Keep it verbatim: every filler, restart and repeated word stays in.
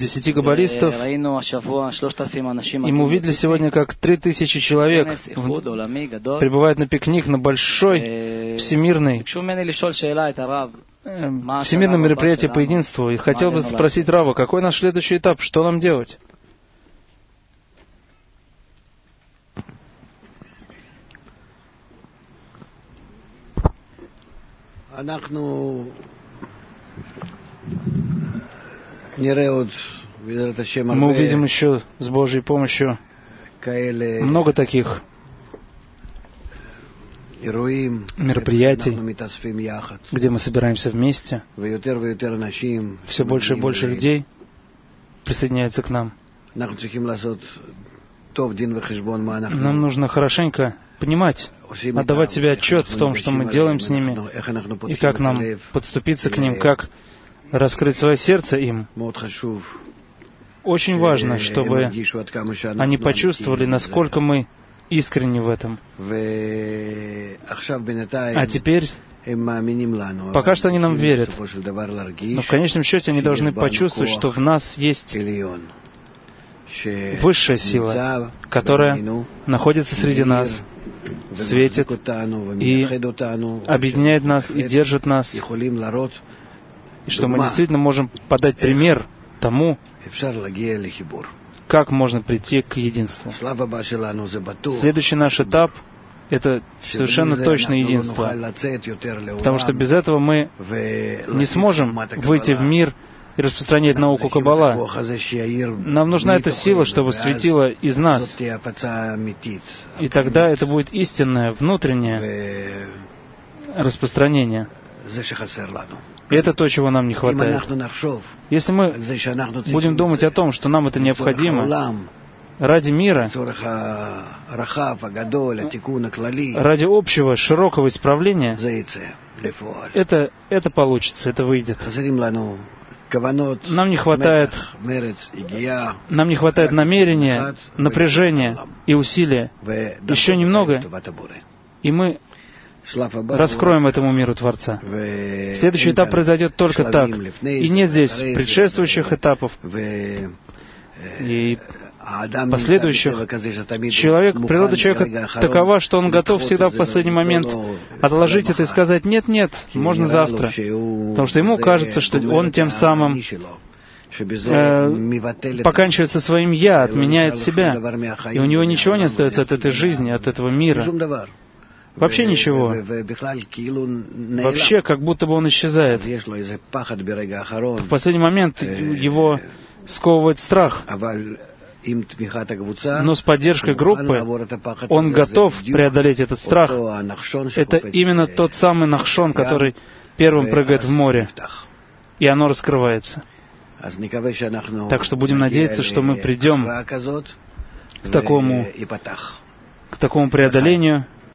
десяти каббалистов, и мы увидели сегодня, как три тысячи человек прибывают на пикник на большой всемирный всемирном мероприятии по единству. И хотел бы спросить Рава, какой наш следующий этап, что нам делать? Мы увидим еще с Божьей помощью много таких мероприятий, где мы собираемся вместе. Все больше и больше людей присоединяются к нам. Нам нужно хорошенько понимать, отдавать себе отчет в том, что мы делаем с ними, и как нам подступиться к ним, как раскрыть свое сердце им. Очень важно, чтобы они почувствовали, насколько мы искренни в этом. А теперь, пока что они нам верят, но в конечном счете они должны почувствовать, что в нас есть высшая сила, которая находится среди нас, светит и объединяет нас и держит нас, и что мы действительно можем подать пример тому, как можно прийти к единству. Следующий наш этап — это совершенно точно единство, потому что без этого мы не сможем выйти в мир и распространять науку Каббала. Нам нужна эта сила, чтобы светила из нас. И тогда это будет истинное, внутреннее распространение. И это то, чего нам не хватает. Если мы будем думать о том, что нам это необходимо ради мира, ради общего, широкого исправления, это, это получится, это выйдет. Нам не хватает, нам не хватает намерения, напряжения и усилия. Еще немного, и мы раскроем этому миру Творца. Следующий этап произойдет только так. И нет здесь предшествующих этапов и последующих. Человек, природа человека такова, что он готов всегда в последний момент отложить это и сказать: нет, нет, можно завтра. Потому что ему кажется, что он тем самым э, поканчивается своим «я», отменяет себя. И у него ничего не остается от этой жизни, от этого мира. Вообще ничего. Вообще, как будто бы он исчезает. В последний момент его сковывает страх. Но с поддержкой группы он готов преодолеть этот страх. Это именно тот самый Нахшон, который первым прыгает в море, и оно раскрывается. Так что будем надеяться, что мы придем к такому, к такому преодолению,